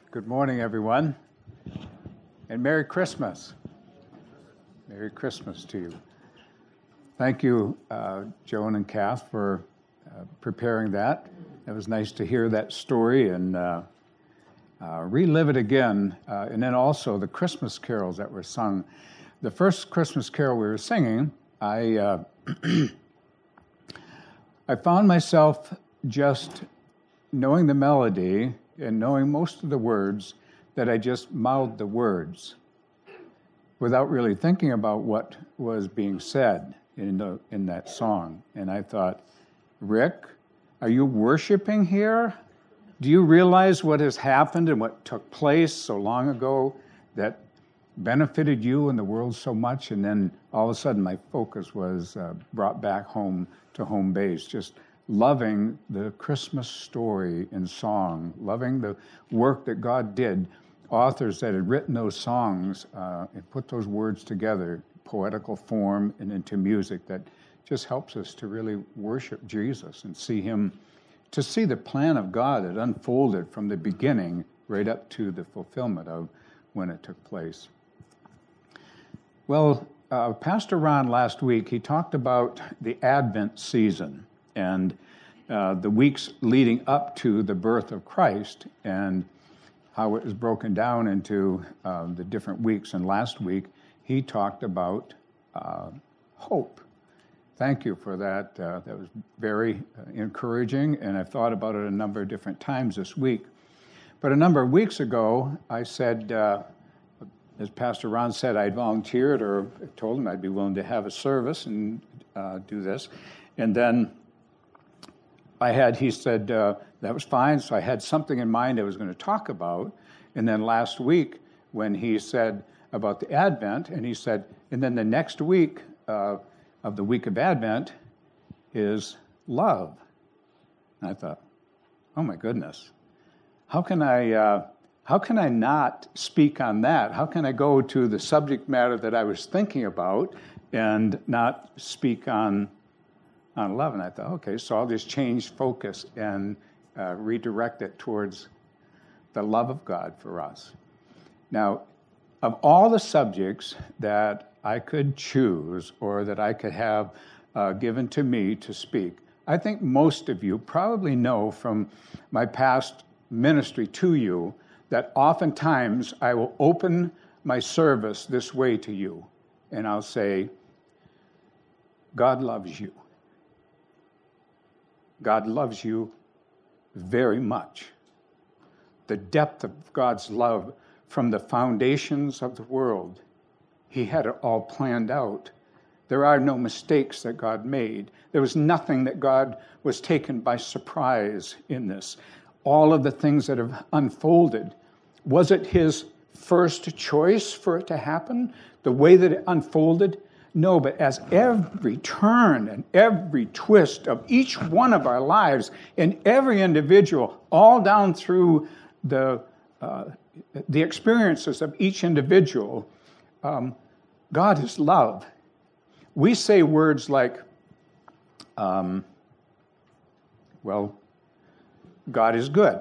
Good morning, everyone, and Merry Christmas. Merry Christmas to you. Thank you, Joan and Kath, for preparing that. It was nice to hear that story and relive it again, and then also the Christmas carols that were sung. The first Christmas carol we were singing, I found myself just knowing the melody and knowing most of the words, that I just mouthed the words without really thinking about what was being said in that song. And I thought, Rick, are you worshiping here? Do you realize what has happened and what took place so long ago that benefited you and the world so much? And then all of a sudden my focus was brought back home to home base, just loving the Christmas story in song, loving the work that God did, authors that had written those songs and put those words together, poetical form and into music that just helps us to really worship Jesus and see him, to see the plan of God that unfolded from the beginning right up to the fulfillment of when it took place. Well, Pastor Ron last week, he talked about the Advent season and the weeks leading up to the birth of Christ and how it was broken down into the different weeks. And last week, he talked about hope. Thank you for that. That was very encouraging, and I've thought about it a number of different times this week. But a number of weeks ago, I said, as Pastor Ron said, I'd volunteered or told him I'd be willing to have a service and do this. And then he said that was fine, so I had something in mind I was going to talk about. And then last week, when he said about the Advent, and he said, and then the next week of the week of Advent is love. And I thought, oh my goodness, how can I not speak on that? How can I go to the subject matter that I was thinking about and not speak on love? And I thought, okay, so I'll just change focus and redirect it towards the love of God for us. Now, of all the subjects that I could choose or that I could have given to me to speak, I think most of you probably know from my past ministry to you that oftentimes I will open my service this way to you, and I'll say, God loves you. God loves you very much. The depth of God's love from the foundations of the world, he had it all planned out. There are no mistakes that God made. There was nothing that God was taken by surprise in this. All of the things that have unfolded, was it his first choice for it to happen? The way that it unfolded? No, but as every turn and every twist of each one of our lives and every individual, all down through the experiences of each individual, God is love. We say words like, God is good.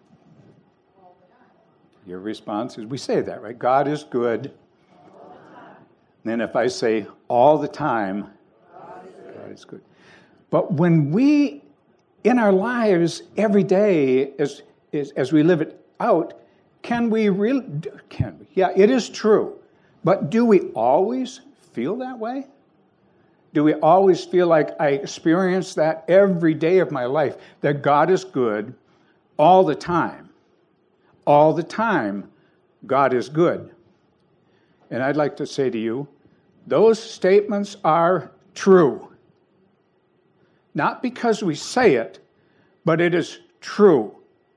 Your response is, we say that, right? God is good. And if I say all the time, God is good. But when we, in our lives every day, as we live it out, can we? Yeah, it is true. But do we always feel that way? Do we always feel like I experience that every day of my life, that God is good all the time? All the time, God is good. And I'd like to say to you, those statements are true. Not because we say it, but it is true.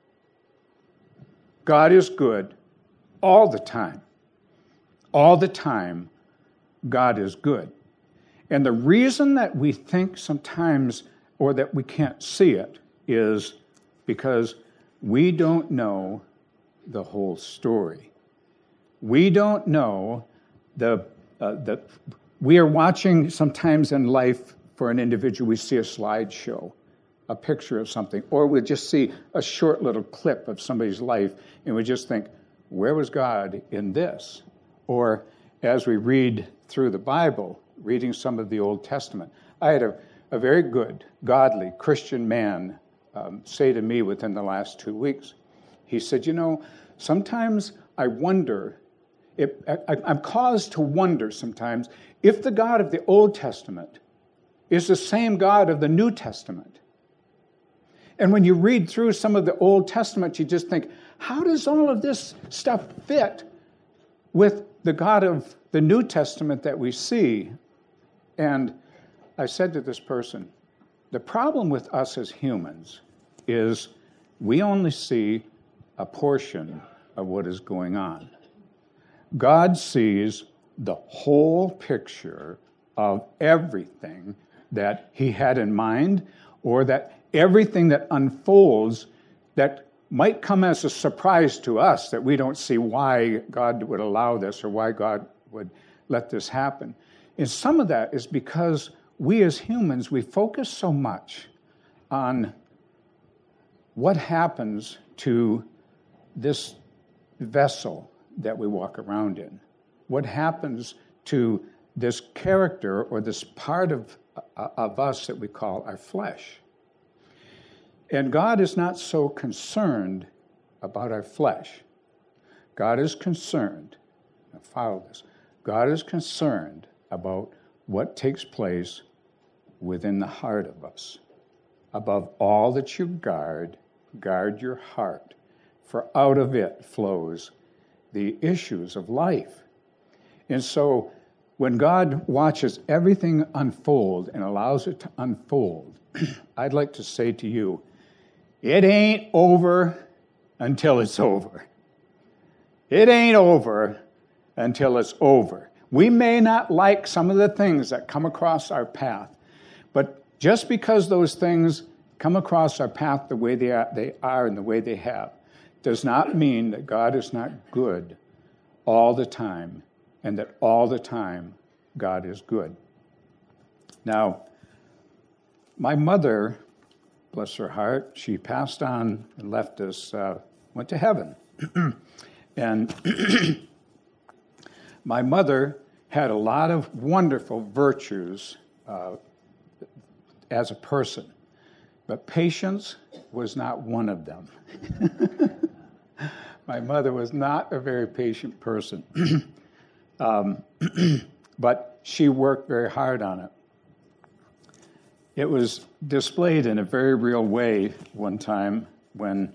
God is good all the time. All the time, God is good. And the reason that we think sometimes, or that we can't see it, is because we don't know the whole story. We don't know we are watching sometimes in life for an individual, we see a slideshow a picture of something, or we'll just see a short little clip of somebody's life, and we just think, where was God in this? Or as we read through the Bible, reading some of the Old Testament, I had a very good, godly Christian man say to me within the last 2 weeks, he said, sometimes I wonder, I'm caused to wonder sometimes if the God of the Old Testament is the same God of the New Testament. And when you read through some of the Old Testament, you just think, how does all of this stuff fit with the God of the New Testament that we see? And I said to this person, the problem with us as humans is we only see a portion of what is going on. God sees the whole picture of everything that he had in mind, or that everything that unfolds that might come as a surprise to us, that we don't see why God would allow this or why God would let this happen. And some of that is because we as humans, we focus so much on what happens to this vessel that we walk around in. What happens to this character or this part of us that we call our flesh. And God is not so concerned about our flesh. God is concerned, now follow this, God is concerned about what takes place within the heart of us. Above all that you guard your heart, for out of it flows the issues of life. And so when God watches everything unfold and allows it to unfold, I'd like to say to you, it ain't over until it's over. It ain't over until it's over. We may not like some of the things that come across our path, but just because those things come across our path the way they are and the way they have, does not mean that God is not good all the time, and that all the time God is good. Now, my mother, bless her heart, she passed on and left us, went to heaven. And my mother had a lot of wonderful virtues as a person, but patience was not one of them. My mother was not a very patient person, but she worked very hard on it. It was displayed in a very real way one time when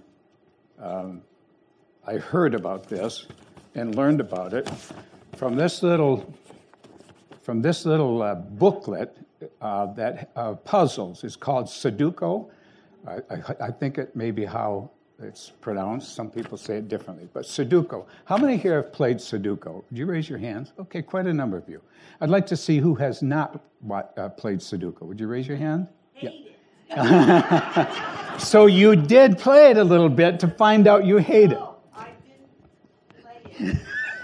I heard about this and learned about it from this little booklet that puzzles. It's called Sudoku. I think it may be how it's pronounced. Some people say it differently, but Sudoku. How many here have played Sudoku? Would you raise your hands? Okay, quite a number of you. I'd like to see who has not played Sudoku. Would you raise your hand? Yeah. So you did play it a little bit to find out you hate it. No, I didn't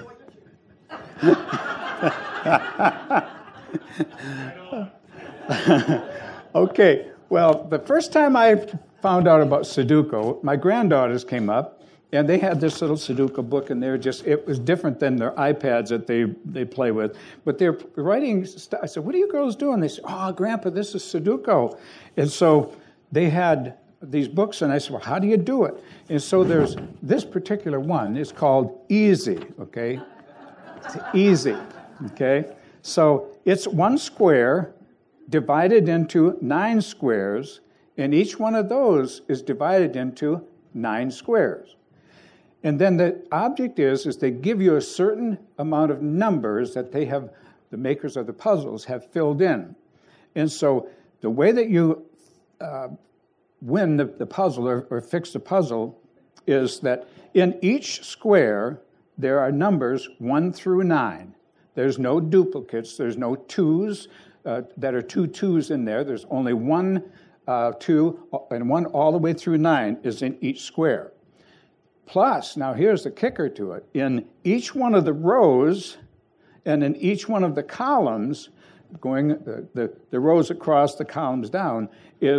play it. Okay, well, the first time I found out about Sudoku, my granddaughters came up, and they had this little Sudoku book, and it was different than their iPads that they play with, but they're writing stuff. I said, what are you girls doing? They said, oh, Grandpa, this is Sudoku. And so they had these books, and I said, well, how do you do it? And so there's this particular one. It's called Easy, okay? It's easy, okay? So it's one square divided into 9 squares, and each one of those is divided into 9 squares. And then the object is they give you a certain amount of numbers that the makers of the puzzles have filled in. And so the way that you win the puzzle or fix the puzzle is that in each square, there are numbers 1 through 9. There's no duplicates. There's no 2s that are 2 2s in there. There's only 1, 2, and 1 all the way through 9 is in each square. Plus, now here's the kicker to it. In each one of the rows and in each one of the columns, going the rows across, the columns down, is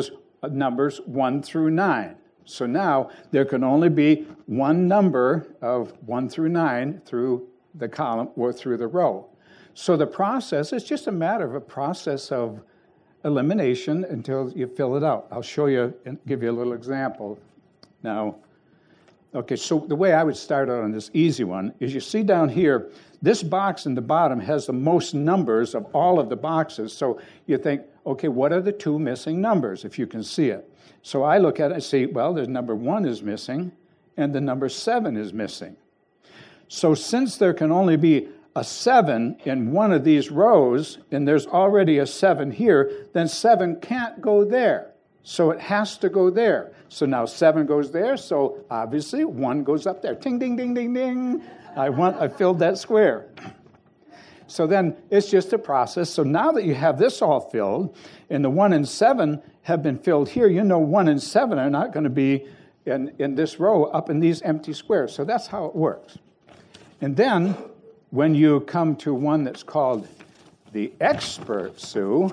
numbers 1 through 9. So now there can only be one number of 1 through 9 through the column or through the row. So the process is just a matter of a process of elimination until you fill it out. I'll show you and give you a little example. Now, okay, so the way I would start out on this easy one is you see down here, this box in the bottom has the most numbers of all of the boxes. So you think, okay, what are the two missing numbers, if you can see it? So I look at it and see, well, there's number 1 is missing, and the number 7 is missing. So since there can only be a 7 in one of these rows, and there's already a 7 here, then 7 can't go there. So it has to go there. So now 7 goes there, so obviously 1 goes up there. Ting, ding, ding, ding, ding. I filled that square. So then it's just a process. So now that you have this all filled, and the 1 and 7 have been filled here, you know 1 and 7 are not going to be in this row up in these empty squares. So that's how it works. And then when you come to one that's called the expert, Sue,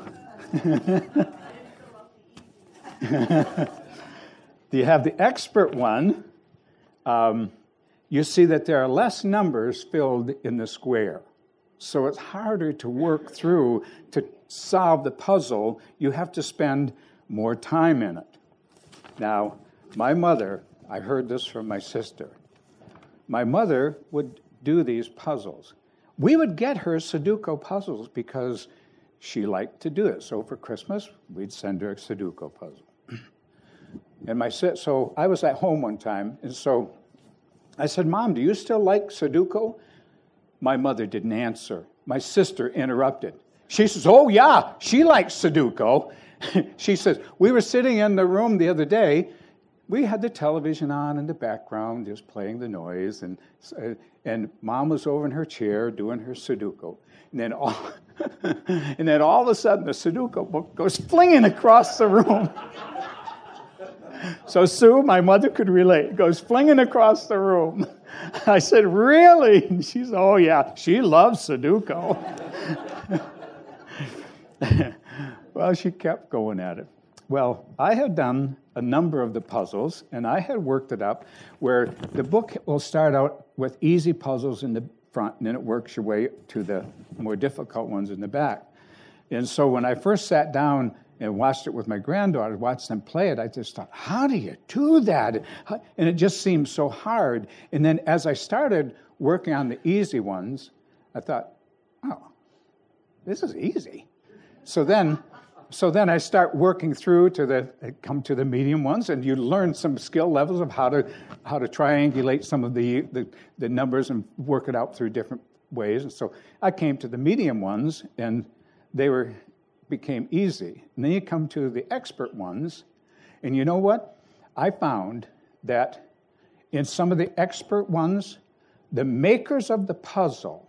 you have the expert one, you see that there are less numbers filled in the square. So it's harder to work through to solve the puzzle. You have to spend more time in it. Now, my mother, I heard this from my sister. My mother would do these puzzles. We would get her Sudoku puzzles because she liked to do it. So for Christmas, we'd send her a Sudoku puzzle. So I was at home one time, and so I said, Mom, do you still like Sudoku? My mother didn't answer. My sister interrupted. She says, oh, yeah, she likes Sudoku. She says, we were sitting in the room the other day. We had the television on in the background, just playing the noise, and Mom was over in her chair doing her Sudoku. And then all of a sudden, the Sudoku book goes flinging across the room. So Sue, my mother could relate, goes flinging across the room. I said, really? And she said, oh, yeah, she loves Sudoku. Well, she kept going at it. Well, I had done a number of the puzzles, and I had worked it up where the book will start out with easy puzzles in the front, and then it works your way to the more difficult ones in the back. And so when I first sat down and watched it with my granddaughter, watched them play it, I just thought, how do you do that? And it just seemed so hard. And then as I started working on the easy ones, I thought, oh, this is easy. So then I start working through come to the medium ones, and you learn some skill levels of how to triangulate some of the numbers and work it out through different ways. And so I came to the medium ones, and they became easy. And then you come to the expert ones, and you know what? I found that in some of the expert ones, the makers of the puzzle,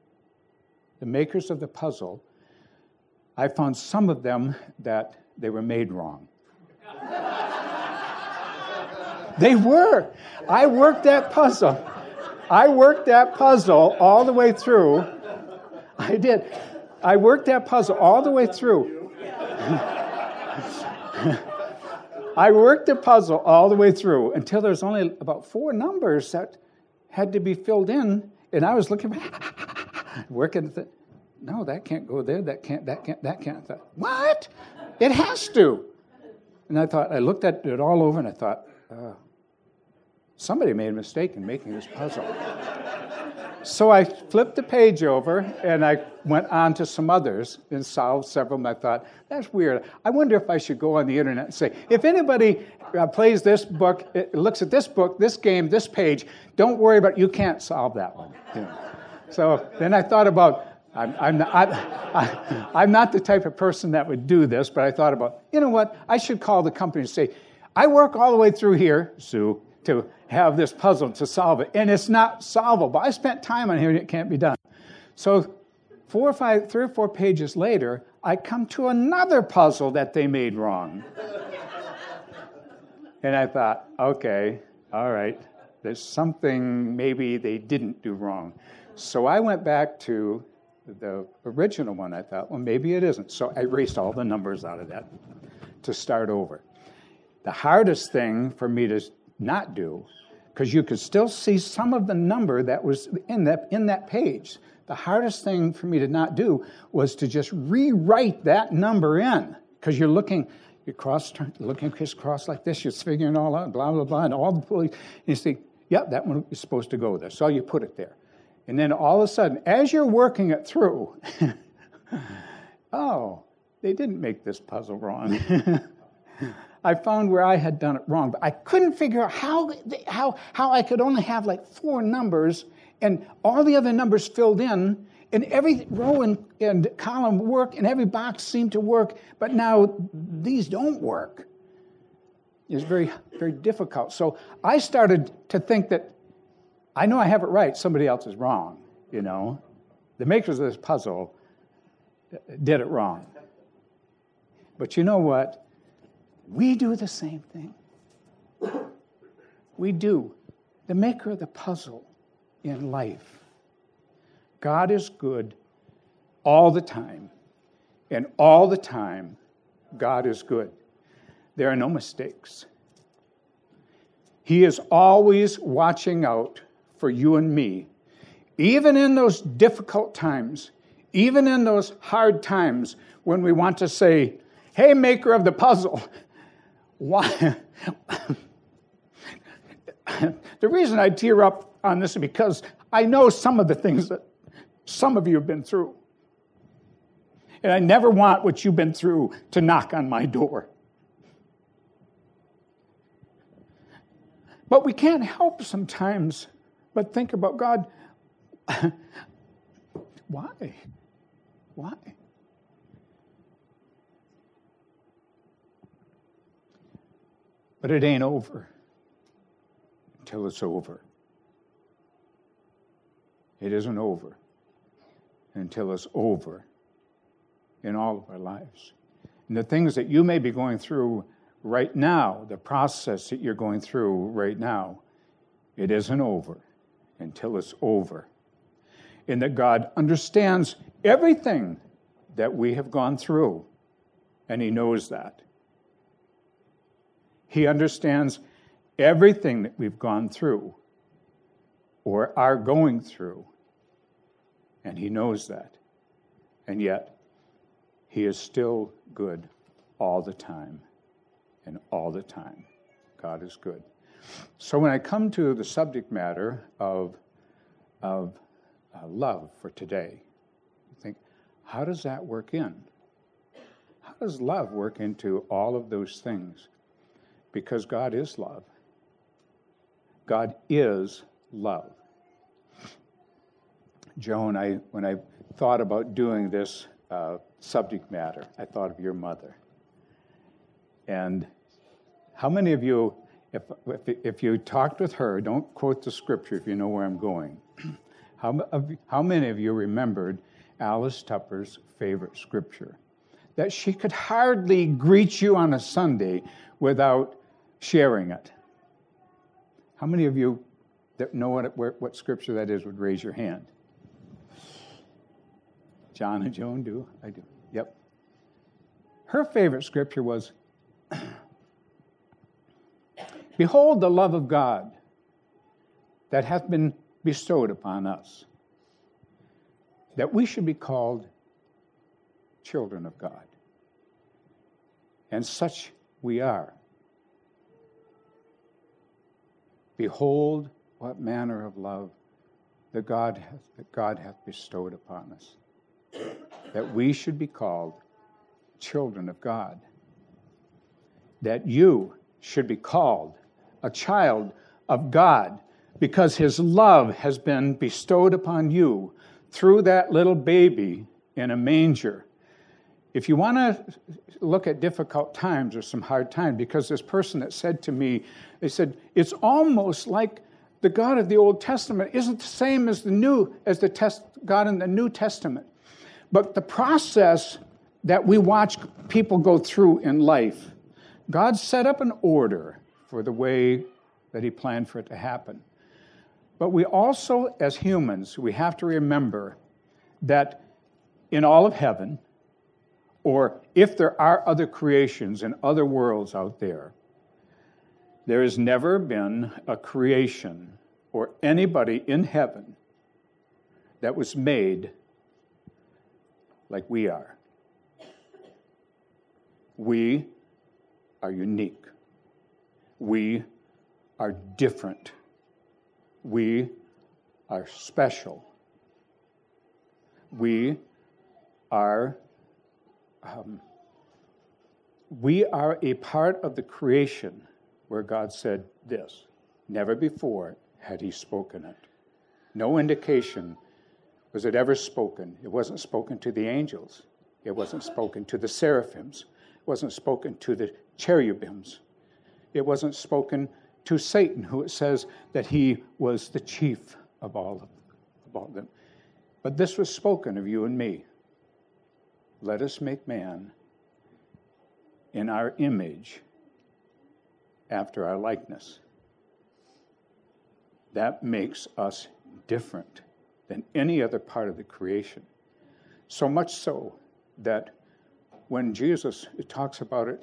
I found some of them that they were made wrong. They were. I worked that puzzle all the way through. I did. I worked that puzzle all the way through. I worked the puzzle all the way through until there's only about 4 numbers that had to be filled in, and I was looking, working at it. No, that can't go there. That can't. I thought, what? It has to. And I looked at it all over, and I thought, somebody made a mistake in making this puzzle. So I flipped the page over, and I went on to some others and solved several. And I thought, that's weird. I wonder if I should go on the internet and say, if anybody plays this book, looks at this book, this game, this page, don't worry about it. You can't solve that one. You know. So then I thought about, I'm not the type of person that would do this, but I thought about, you know what? I should call the company and say, I work all the way through here, Sue, to have this puzzle to solve it, and it's not solvable. I spent time on here, and it can't be done. So 3 or 4 pages later, I come to another puzzle that they made wrong. And I thought, okay, all right, there's something maybe they didn't do wrong. So I went back to the original one. I thought, well, maybe it isn't. So I erased all the numbers out of that. to start over. The hardest thing for me to not do, because you could still see some of the number that was in that page. The hardest thing for me to not do was to just rewrite that number in, because you're looking crisscross like this, you're figuring it all out, blah, blah, blah, and all the police, and you think, yep, that one is supposed to go there. So you put it there. And then all of a sudden, as you're working it through, oh, they didn't make this puzzle wrong. I found where I had done it wrong, but I couldn't figure out how I could only have like 4 numbers and all the other numbers filled in, and every row and column work, and every box seemed to work, but now these don't work. It's very, very difficult. So I started to think that I know I have it right, somebody else is wrong, you know. The makers of this puzzle did it wrong. But you know what? We do the same thing. We do. The maker of the puzzle in life. God is good all the time. And all the time, God is good. There are no mistakes. He is always watching out for you and me, even in those difficult times, even in those hard times when we want to say, hey, maker of the puzzle, why? The reason I tear up on this is because I know some of the things that some of you have been through. And I never want what you've been through to knock on my door. But we can't help sometimes but think about God. Why? Why? But it ain't over until it's over. It isn't over until it's over in all of our lives. And the things that you may be going through right now, the process that you're going through right now, it isn't over until it's over. And that God understands everything that we have gone through, and He knows that. He understands everything that we've gone through or are going through, and He knows that. And yet, He is still good all the time. And all the time, God is good. So when I come to the subject matter of love for today, I think, how does that work in? How does love work into all of those things? Because God is love. God is love. Joan, when I thought about doing this subject matter, I thought of your mother. And how many of you, if you talked with her, don't quote the scripture if you know where I'm going. How many of you remembered Alice Tupper's favorite scripture? That she could hardly greet you on a Sunday without sharing it. How many of you that know what scripture that is would raise your hand? John and Joan do? I do. Yep. Her favorite scripture was, behold the love of God that hath been bestowed upon us, that we should be called children of God. And such we are. Behold what manner of love that God hath bestowed upon us, that we should be called children of God, that you should be called a child of God because His love has been bestowed upon you through that little baby in a manger. If you want to look at difficult times or some hard times, because this person that said to me, they said, it's almost like the God of the Old Testament isn't the same as God in the New Testament. But the process that we watch people go through in life, God set up an order for the way that He planned for it to happen. But we also, as humans, we have to remember that in all of heaven, or if there are other creations and other worlds out there, there has never been a creation or anybody in heaven that was made like we are. We are unique. We are different. We are special. We are a part of the creation where God said this. Never before had he spoken it. No indication was it ever spoken. It wasn't spoken to the angels. It wasn't spoken to the seraphims. It wasn't spoken to the cherubims. It wasn't spoken to Satan, who it says that he was the chief of all of them. But this was spoken of you and me. Let us make man in our image after our likeness. That makes us different than any other part of the creation. So much so that when Jesus talks about it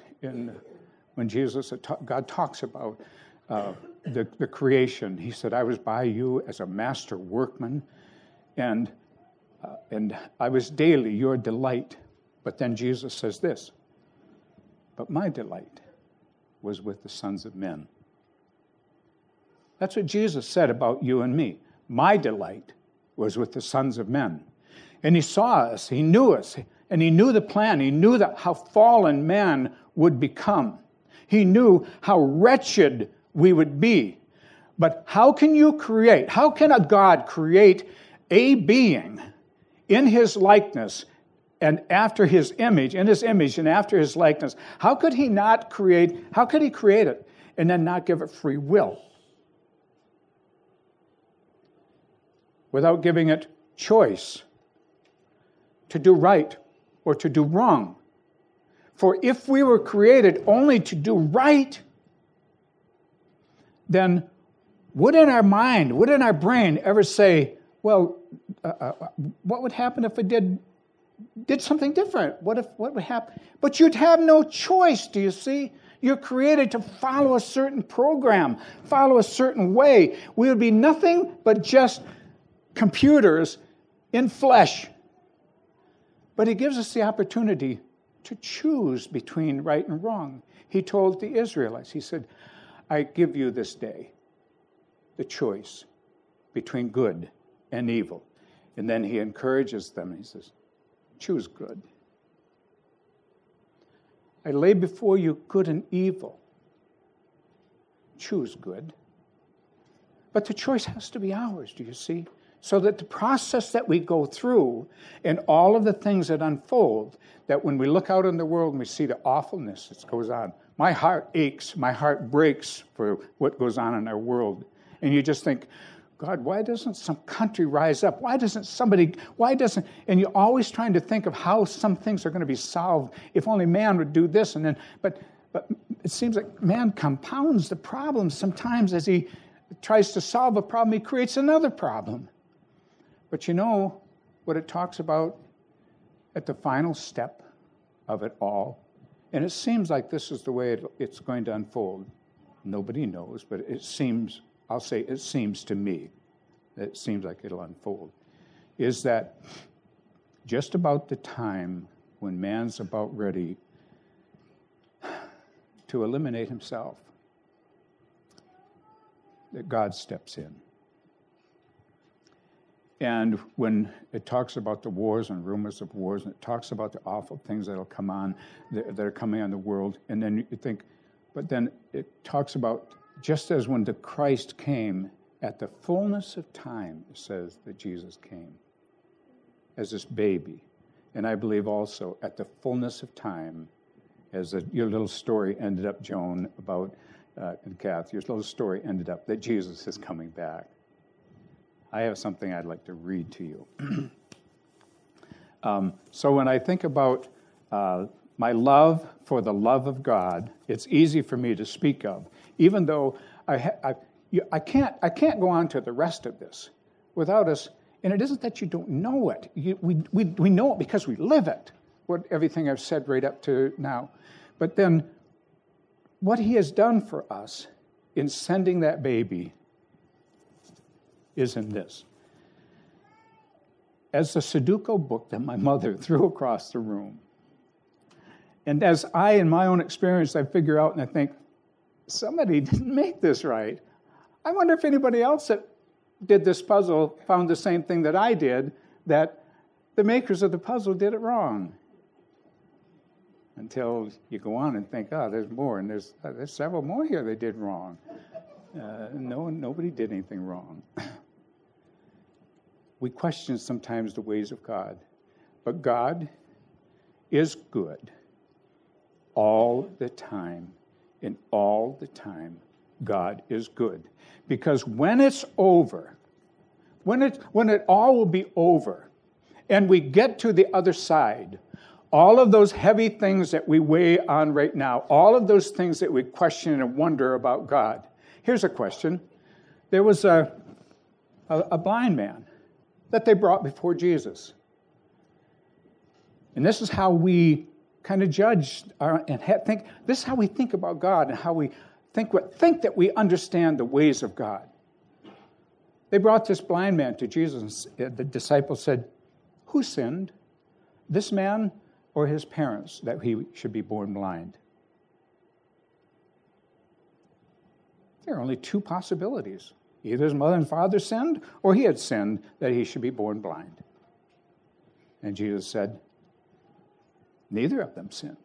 God talks about the creation, he said, I was by you as a master workman, and I was daily your delight. But then Jesus says this, but my delight was with the sons of men. That's what Jesus said about you and me. My delight was with the sons of men. And he saw us, he knew us, and he knew the plan. He knew how fallen man would become. He knew how wretched we would be. But how can a God create a being in his likeness and after his image, in his image and after his likeness? How could he create it and then not give it free will? Without giving it choice to do right or to do wrong. For if we were created only to do right, then would in our mind, would in our brain ever say, well, what would happen if it did something different? What would happen? But you'd have no choice, do you see? You're created to follow a certain program, follow a certain way. We would be nothing but just computers in flesh. But he gives us the opportunity to choose between right and wrong. He told the Israelites, he said, I give you this day the choice between good and evil. And then he encourages them. He says, choose good. I lay before you good and evil. Choose good. But the choice has to be ours, do you see? So that the process that we go through and all of the things that unfold, that when we look out in the world and we see the awfulness that goes on, my heart aches, my heart breaks for what goes on in our world. And you just think, God, why doesn't some country rise up? And you're always trying to think of how some things are going to be solved if only man would do this. And then, but it seems like man compounds the problem sometimes as he tries to solve a problem, he creates another problem. But you know what it talks about at the final step of it all? And it seems like this is the way it's going to unfold. Nobody knows, but it seems to me, it seems like it'll unfold, is that just about the time when man's about ready to eliminate himself, that God steps in. And when it talks about the wars and rumors of wars, and it talks about the awful things that'll come on, that are coming on the world, and then you think, but then it talks about just as when the Christ came, at the fullness of time, it says that Jesus came as this baby. And I believe also at the fullness of time, as your little story ended up, Joan, about, and Kath, your little story ended up, that Jesus is coming back. I have something I'd like to read to you. So when I think about my love for the love of God, it's easy for me to speak of, even though I can't go on to the rest of this without us. And it isn't that you don't know it. We know it because we live it. what everything I've said right up to now. But then what he has done for us in sending that baby is in this. As the Sudoku book that my mother threw across the room, and as I, in my own experience, I figure out and I think, somebody didn't make this right. I wonder if anybody else that did this puzzle found the same thing that I did, that the makers of the puzzle did it wrong. Until you go on and think, oh, there's more, and there's several more here they did wrong. Nobody did anything wrong. We question sometimes the ways of God, but God is good all the time, and all the time God is good. Because when it's over, when it all will be over, and we get to the other side, all of those heavy things that we weigh on right now, all of those things that we question and wonder about God. Here's a question. There was a blind man that they brought before Jesus. And this is how we kind of judge and think. This is how we think about God and how we think that we understand the ways of God. They brought this blind man to Jesus. The disciples said, "Who sinned, this man or his parents, that he should be born blind?" There are only two possibilities. Either his mother and father sinned, or he had sinned that he should be born blind. And Jesus said, neither of them sinned.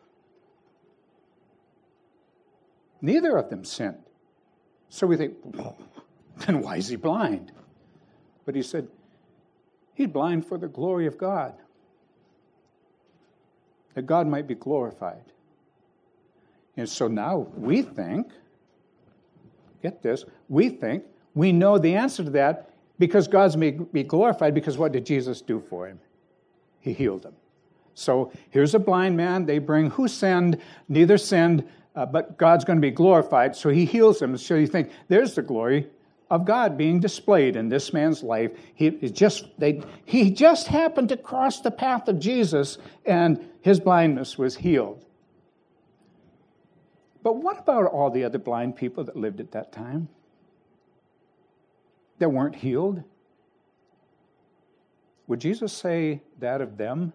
Neither of them sinned. So we think, well, then why is he blind? But he said, he's blind for the glory of God, that God might be glorified. And so now we think, get this, we know the answer to that because God's may be glorified, because what did Jesus do for him? He healed him. So here's a blind man. They bring, who sinned? Neither sinned, but God's going to be glorified. So he heals him. So you think, there's the glory of God being displayed in this man's life. He just happened to cross the path of Jesus, and his blindness was healed. But what about all the other blind people that lived at that time that weren't healed? Would Jesus say that of them?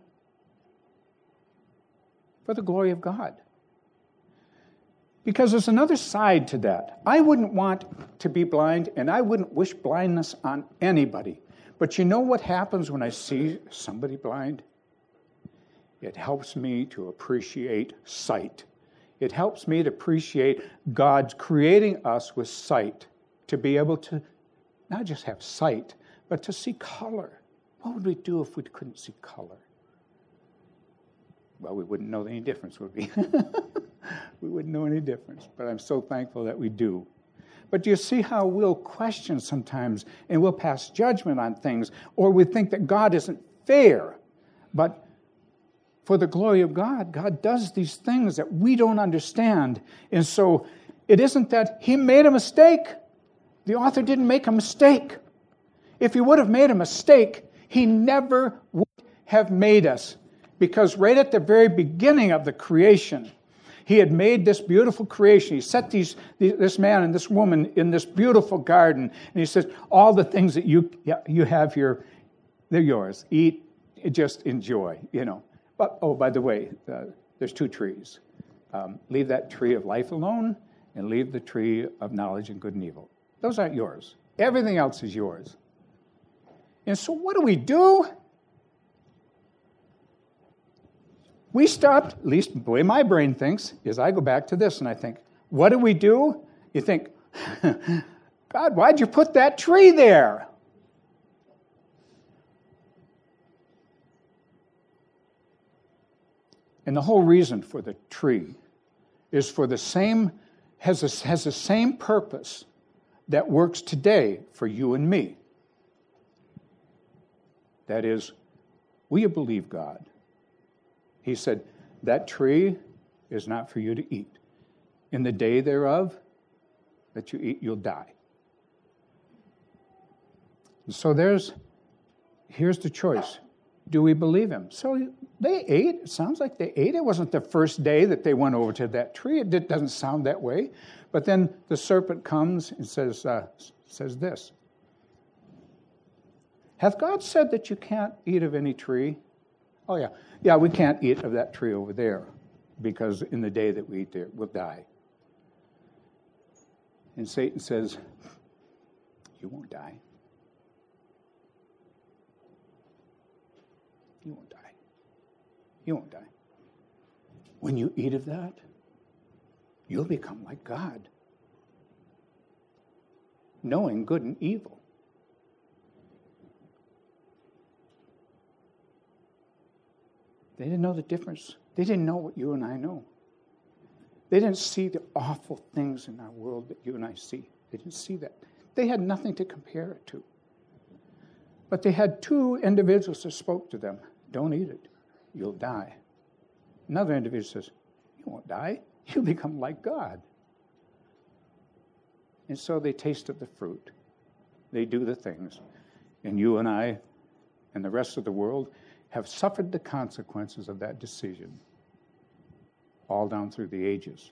For the glory of God. Because there's another side to that. I wouldn't want to be blind, and I wouldn't wish blindness on anybody. But you know what happens when I see somebody blind? It helps me to appreciate sight. It helps me to appreciate God's creating us with sight, to be able to not just have sight, but to see color. What would we do if we couldn't see color? Well, we wouldn't know any difference, would we? We wouldn't know any difference, but I'm so thankful that we do. But do you see how we'll question sometimes, and we'll pass judgment on things, or we think that God isn't fair, but for the glory of God, God does these things that we don't understand. And so it isn't that he made a mistake. The author didn't make a mistake. If he would have made a mistake, he never would have made us. Because right at the very beginning of the creation, he had made this beautiful creation. He set this man and this woman in this beautiful garden. And he says, all the things that you have here, they're yours. Eat, just enjoy, But, oh, by the way, there's two trees. Leave that tree of life alone, and leave the tree of knowledge and good and evil. Those aren't yours. Everything else is yours. And so what do? We stopped, at least the way my brain thinks, is I go back to this and I think, what do? You think, God, why'd you put that tree there? And the whole reason for the tree is for the same, has the same purpose that works today for you and me. That is, will you believe God? He said, that tree is not for you to eat. In the day thereof that you eat, you'll die. And so here's the choice. do we believe him? So they ate. It sounds like they ate. It wasn't the first day that they went over to that tree. It doesn't sound that way. But then the serpent comes and says this. Hath God said that you can't eat of any tree? Oh, yeah. Yeah, we can't eat of that tree over there because in the day that we eat there, we'll die. And Satan says, you won't die. You won't die. You won't die. When you eat of that, you'll become like God, knowing good and evil. They didn't know the difference. They didn't know what you and I know. They didn't see the awful things in our world that you and I see. They didn't see that. They had nothing to compare it to. But they had two individuals that spoke to them. Don't eat it. You'll die. Another individual says, you won't die. You'll become like God. And so they tasted the fruit. They do the things. And you and I and the rest of the world have suffered the consequences of that decision all down through the ages.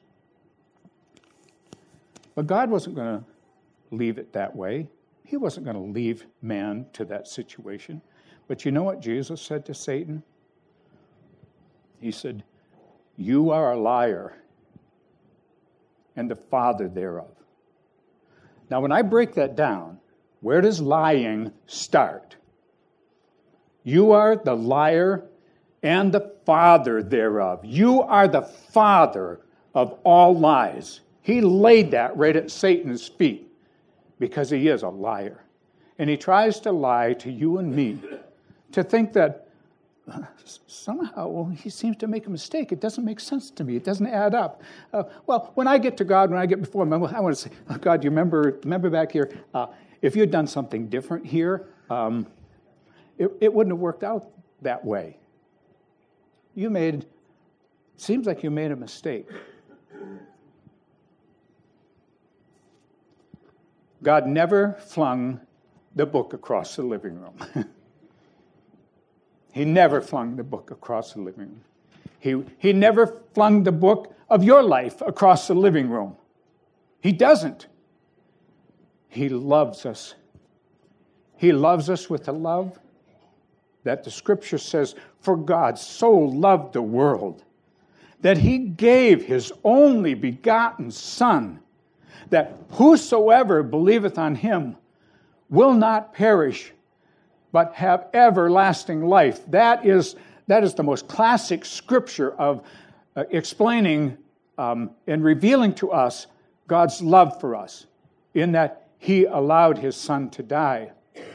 But God wasn't going to leave it that way. He wasn't going to leave man to that situation. But you know what Jesus said to Satan? He said, you are a liar and the father thereof. Now, when I break that down, where does lying start? You are the liar and the father thereof. You are the father of all lies. He laid that right at Satan's feet because he is a liar. And he tries to lie to you and me to think that somehow he seems to make a mistake. It doesn't make sense to me. It doesn't add up. Well, when I get to God, when I get before him, I want to say, oh, God, you remember back here, if you had done something different here, it wouldn't have worked out that way. Seems like you made a mistake. God never flung the book across the living room. He never flung the book across the living room. He never flung the book of your life across the living room. He doesn't. He loves us. He loves us with a love that the Scripture says, for God so loved the world that he gave his only begotten Son, that whosoever believeth on him will not perish, but have everlasting life. That is the most classic Scripture of explaining and revealing to us God's love for us, in that he allowed his Son to die.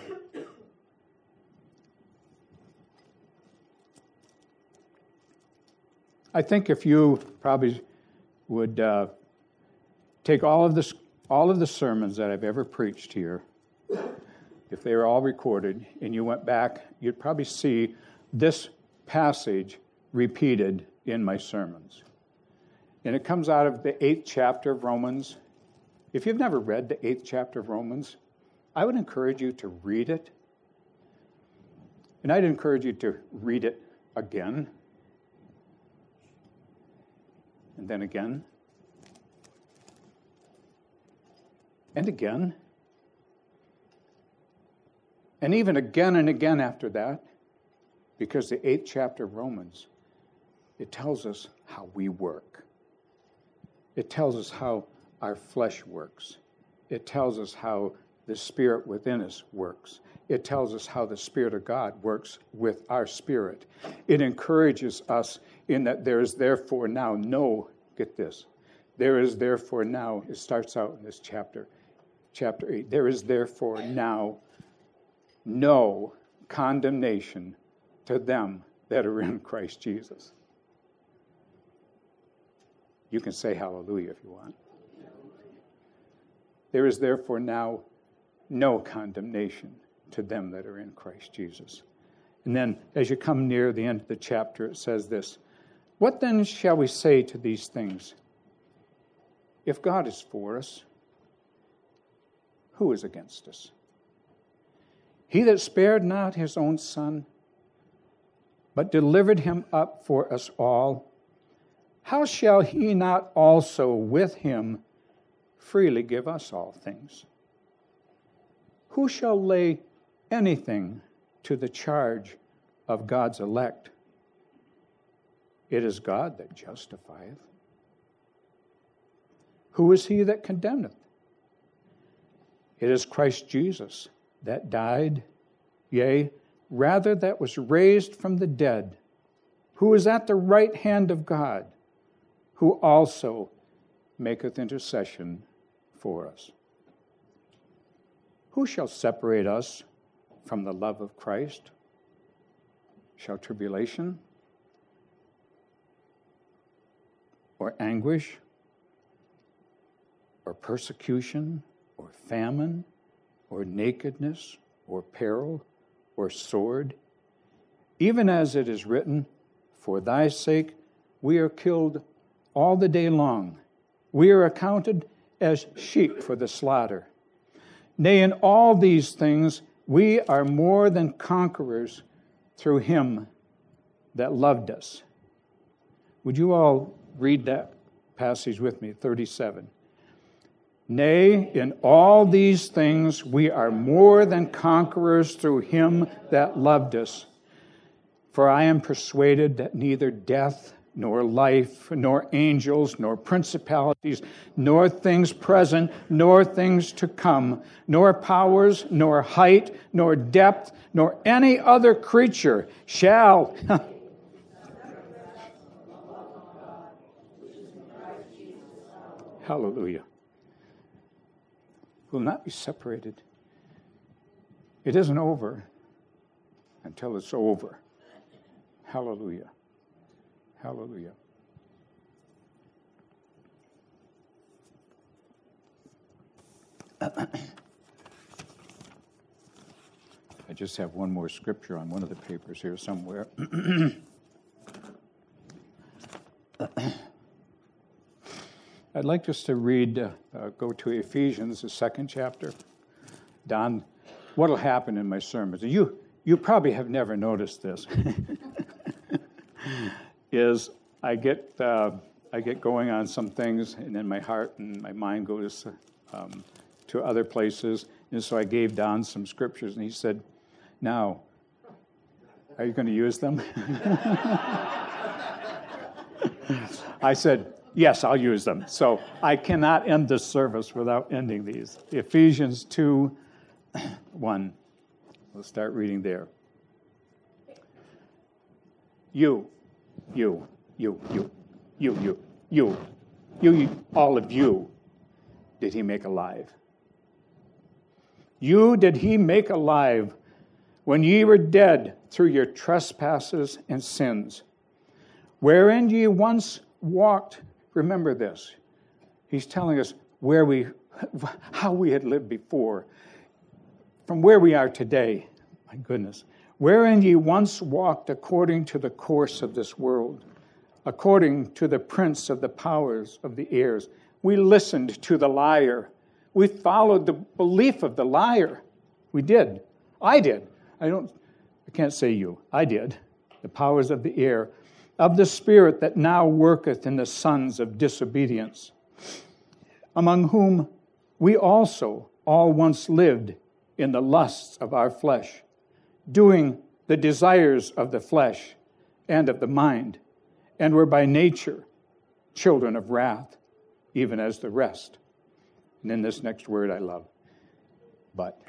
I think if you probably would take all of the sermons that I've ever preached here, if they were all recorded, and you went back, you'd probably see this passage repeated in my sermons. And it comes out of the 8th chapter of Romans. If you've never read the 8th chapter of Romans, I would encourage you to read it. And I'd encourage you to read it again. And then again. And again. And even again and again after that. Because the 8th chapter of Romans, it tells us how we work. It tells us how our flesh works. It tells us how the Spirit within us works. It tells us how the Spirit of God works with our spirit. It encourages us in that there is therefore now get this, there is therefore now, it starts out in this chapter 8, there is therefore now no condemnation to them that are in Christ Jesus. You can say hallelujah if you want. There is therefore now no condemnation to them that are in Christ Jesus. And then as you come near the end of the chapter, it says this, what then shall we say to these things? If God is for us, who is against us? He that spared not his own Son, but delivered him up for us all, how shall he not also with him freely give us all things? Who shall lay anything to the charge of God's elect? It is God that justifieth. Who is he that condemneth? It is Christ Jesus that died, yea, rather that was raised from the dead, who is at the right hand of God, who also maketh intercession for us. Who shall separate us from the love of Christ? Shall tribulation or anguish or persecution or famine or nakedness or peril or sword? Even as it is written, for thy sake we are killed all the day long. We are accounted as sheep for the slaughter. Nay, in all these things we are more than conquerors through him that loved us. Would you all read that passage with me, 37? Nay, in all these things we are more than conquerors through him that loved us. For I am persuaded that neither death, nor life, nor angels, nor principalities, nor things present, nor things to come, nor powers, nor height, nor depth, nor any other creature shall hallelujah, will not be separated. It isn't over until it's over. Hallelujah. Hallelujah. I just have one more scripture on one of the papers here somewhere. I'd like us to read, go to Ephesians, the second chapter. Don, what'll happen in my sermons? You probably have never noticed this. Is I get going on some things, and then my heart and my mind goes to other places. And so I gave Don some scriptures, and he said, "Now, are you going to use them?" I said, "Yes, I'll use them." So I cannot end this service without ending these. Ephesians 2:1. We'll start reading there. You, all of you, did he make alive. You did he make alive when ye were dead through your trespasses and sins, wherein ye once walked. Remember this. He's telling us how we had lived before, from where we are today. My goodness. Wherein ye once walked according to the course of this world, according to the prince of the powers of the airs. We listened to the liar. We followed the belief of the liar. We did. I did. I can't say you. I did. The powers of the air, of the spirit that now worketh in the sons of disobedience, among whom we also all once lived in the lusts of our flesh, doing the desires of the flesh and of the mind, and were by nature children of wrath, even as the rest. And then this next word I love. But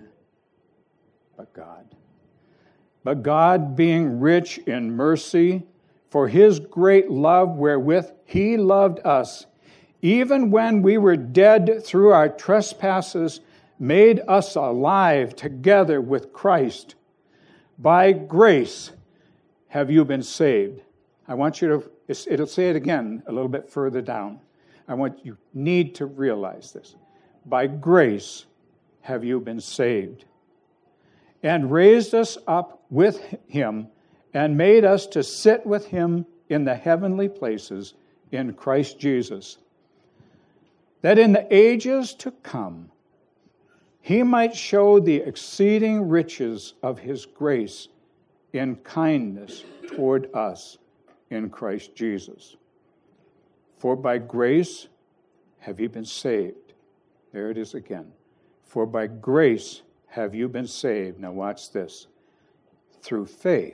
God. But God, being rich in mercy, for his great love wherewith he loved us, even when we were dead through our trespasses, made us alive together with Christ. By grace have you been saved. I want you to, it'll say it again a little bit further down. You need to realize this. By grace have you been saved, and raised us up with him, and made us to sit with him in the heavenly places in Christ Jesus, that in the ages to come he might show the exceeding riches of his grace in kindness toward us in Christ Jesus. For by grace have you been saved. There it is again. For by grace have you been saved. Now watch this. Through faith.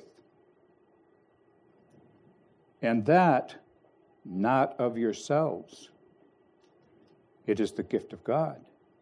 And that not of yourselves. It is the gift of God.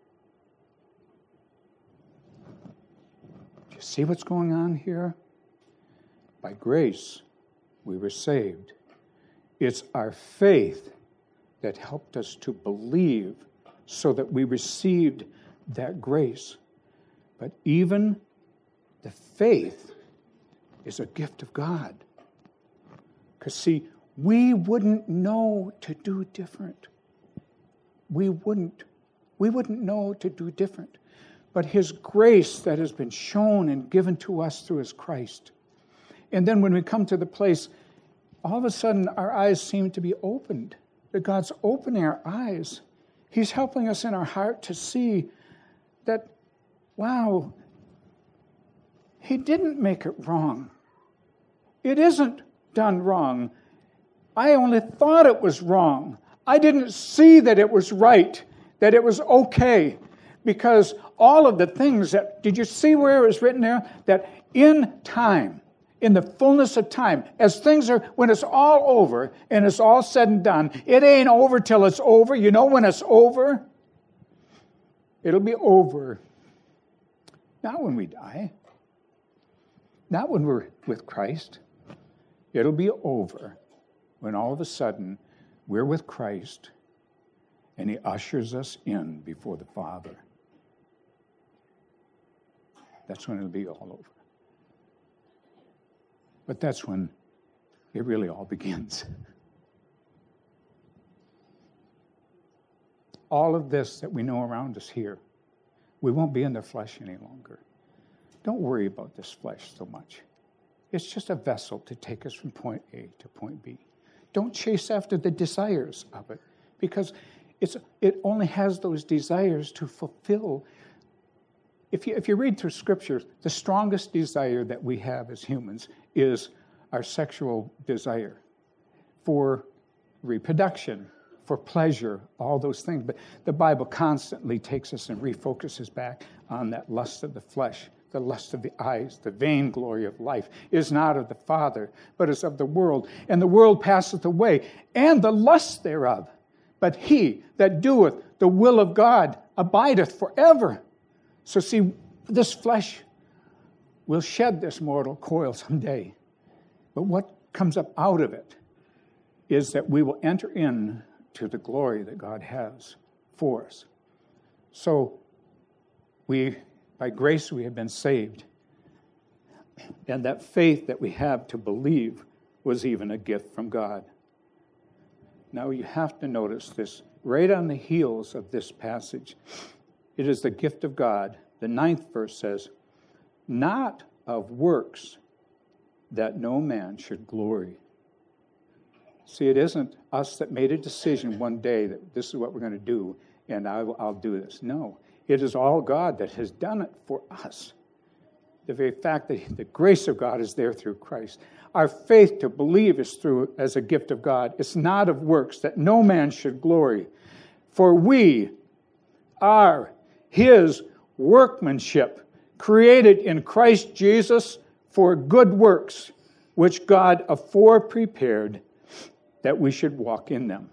Do you see what's going on here? By grace, we were saved. It's our faith that helped us to believe so that we received that grace. But even the faith is a gift of God. Because, see, we wouldn't know to do different. We wouldn't know to do different. But His grace that has been shown and given to us through His Christ. And then when we come to the place, all of a sudden our eyes seem to be opened. That God's opening our eyes. He's helping us in our heart to see that, wow, He didn't make it wrong. It isn't done wrong. I only thought it was wrong. I didn't see that it was right, that it was okay. Because all of the things that, did you see where it was written there? That in time, in the fullness of time, as things are, when it's all over and it's all said and done, it ain't over till it's over. You know when it's over? It'll be over. Not when we die. Not when we're with Christ. It'll be over when all of a sudden we're with Christ and He ushers us in before the Father. That's when it'll be all over. But that's when it really all begins. All of this that we know around us here, we won't be in the flesh any longer. Don't worry about this flesh so much. It's just a vessel to take us from point A to point B. Don't chase after the desires of it, because it only has those desires to fulfill. If you read through Scripture, the strongest desire that we have as humans is our sexual desire for reproduction, for pleasure, all those things. But the Bible constantly takes us and refocuses back on that lust of the flesh, the lust of the eyes, the vainglory of life is not of the Father, but is of the world. And the world passeth away, and the lust thereof. But he that doeth the will of God abideth forever. So see, this flesh will shed this mortal coil someday. But what comes up out of it is that we will enter in to the glory that God has for us. So by grace we have been saved. And that faith that we have to believe was even a gift from God. Now you have to notice this right on the heels of this passage. It is the gift of God. The 9th verse says, not of works that no man should glory. See, it isn't us that made a decision one day that this is what we're going to do, and I'll do this. No, it is all God that has done it for us. The very fact that the grace of God is there through Christ. Our faith to believe is through as a gift of God. It's not of works that no man should glory. For we are His workmanship, created in Christ Jesus for good works, which God afore prepared that we should walk in them.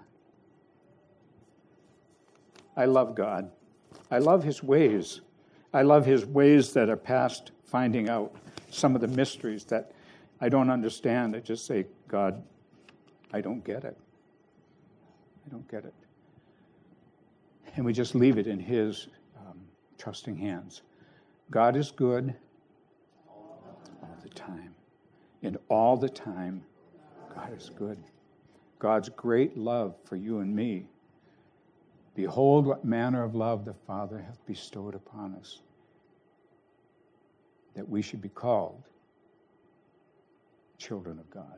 I love God. I love His ways. I love His ways that are past finding out some of the mysteries that I don't understand. I just say, God, I don't get it. I don't get it. And we just leave it in His trusting hands. God is good all the time. And all the time, God is good. God's great love for you and me. Behold, what manner of love the Father hath bestowed upon us, that we should be called children of God.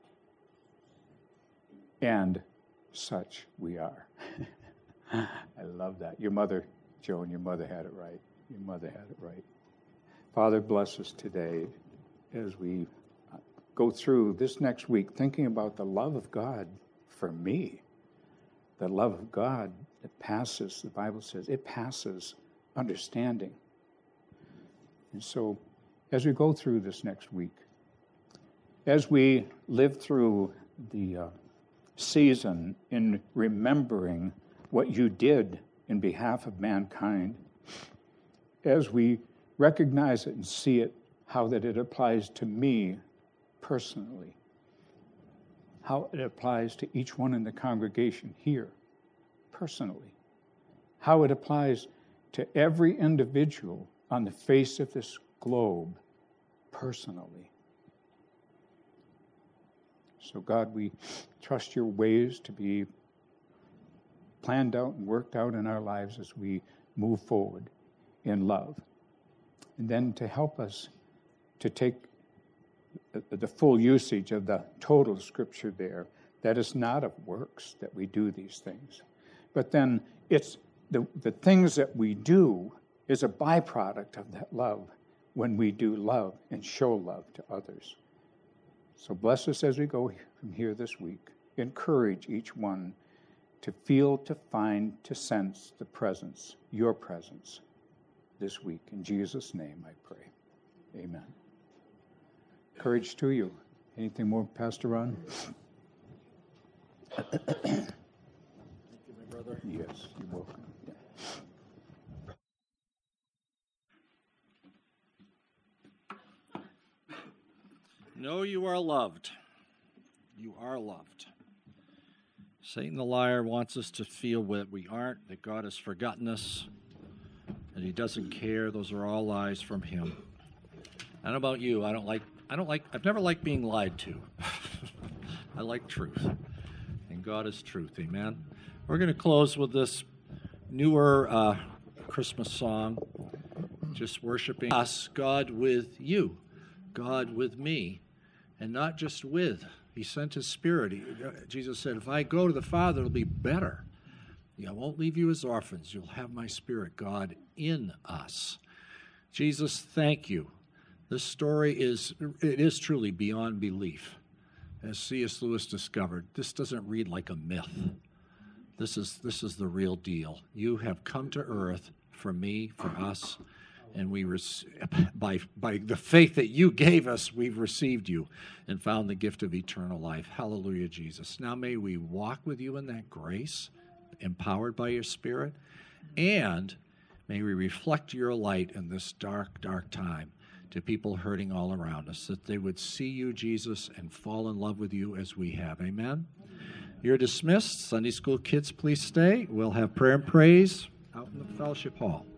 And such we are. I love that. Your mother, Joan, your mother had it right. Your mother had it right. Father, bless us today as we go through this next week thinking about the love of God for me, the love of God that passes, the Bible says, it passes understanding. And so as we go through this next week, as we live through the season in remembering what you did in behalf of mankind, as we recognize it and see it, how that it applies to me personally, how it applies to each one in the congregation here personally, how it applies to every individual on the face of this globe personally. So God, we trust your ways to be planned out and worked out in our lives as we move forward in love. And then to help us to take the full usage of the total scripture there, that it's not of works that we do these things. But then it's the things that we do is a byproduct of that love when we do love and show love to others. So bless us as we go from here this week. Encourage each one to feel, to find, to sense the presence, your presence this week. In Jesus' name I pray. Amen. Courage to you. Anything more, Pastor Ron? Thank you, my brother. Yes, you're welcome. Yeah. Know you are loved. You are loved. Satan the liar wants us to feel that we aren't, that God has forgotten us, that he doesn't care. Those are all lies from him. I don't know about you. I've never liked being lied to. I like truth. And God is truth. Amen. We're going to close with this newer Christmas song, just worshiping us, God with you, God with me, and not just with. He sent his Spirit. Jesus said, if I go to the Father, it'll be better. I won't leave you as orphans. You'll have my Spirit, God, in us. Jesus, thank you. This story is truly beyond belief. As C.S. Lewis discovered, this doesn't read like a myth. This is the real deal. You have come to earth for me, for us, and we by the faith that you gave us, we've received you and found the gift of eternal life. Hallelujah, Jesus. Now may we walk with you in that grace, empowered by your Spirit, and may we reflect your light in this dark, dark time to people hurting all around us, that they would see you, Jesus, and fall in love with you as we have. Amen? You're dismissed. Sunday school kids, please stay. We'll have prayer and praise out in the fellowship hall.